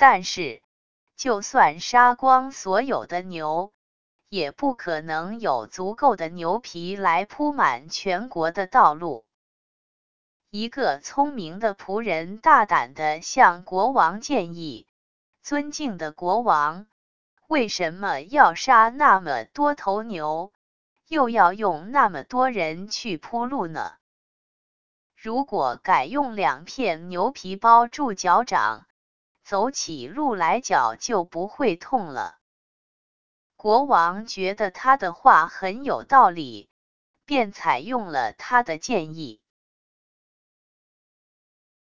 但是，就算杀光所有的牛，也不可能有足够的牛皮来铺满全国的道路。一个聪明的仆人大胆地向国王建议：尊敬的国王，为什么要杀那么多头牛，又要用那么多人去铺路呢？如果改用2片牛皮包住脚掌，走起路来脚就不会痛了。国王觉得他的话很有道理，便采用了他的建议。